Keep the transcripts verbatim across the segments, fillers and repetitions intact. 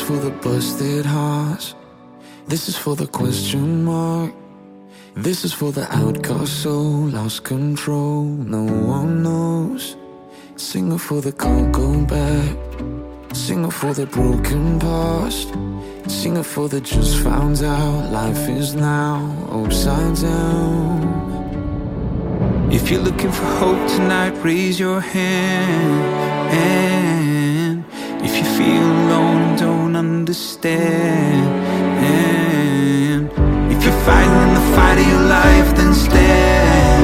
for the busted hearts. This is for the question mark. This is for the outcast soul, lost control, no one knows. Sing it for the can't go back. Sing it for the broken past. Sing it for the just found out. Life is now upside down. If you're looking for hope tonight, raise your hand. If you feel alone and don't understand, if you're fighting in the fight of your life, then stand.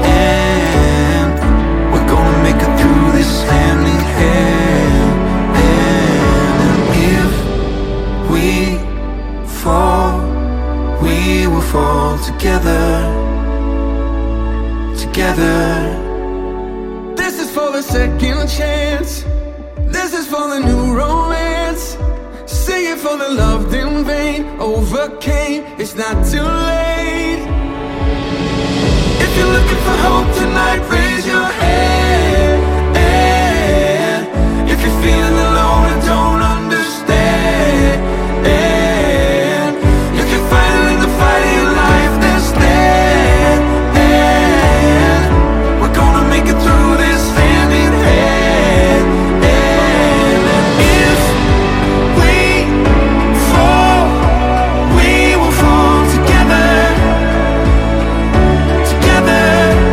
We're gonna make it through this hand in hand. And if we fall, we will fall together. Together. This is for the second chance. This is for the new romance. Sing it for the loved in vain. Overcame, it's not too late. If you're looking for hope tonight, raise your hand. If you're feeling alone and don't understand, if you're fighting in the fight of your life, then stand. We're gonna make it through this hand in hand. If we fall, we will fall together. Together.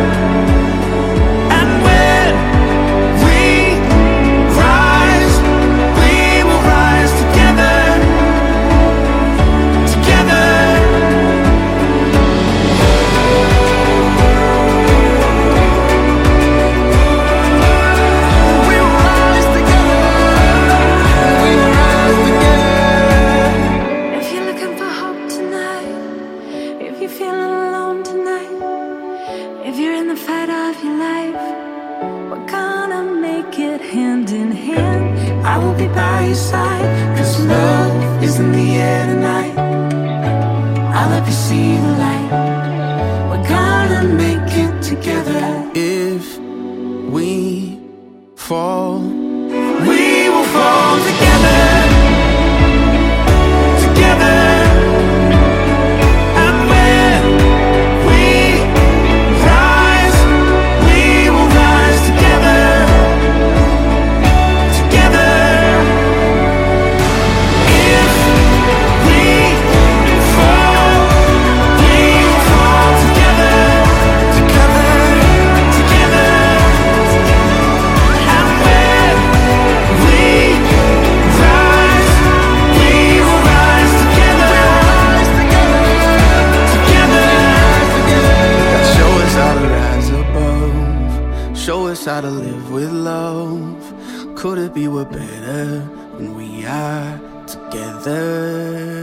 And when we rise, we will rise together. Together. We will rise together. We will rise together. If you're looking for hope tonight, if you're feeling alone tonight, if you're in the fight of your life, we're gonna make it hand in hand. I will be by your side, cause love is in the air tonight. I'll help you see the light. We're gonna make it together. If we fall, We will fall together. Together. And when we rise, we will rise together. Together. If we fall, we will fall together. Together. Together. And when we rise, we will rise together. Together. show us how to rise above. Show us how to live with love. Could it be we're better when we are together?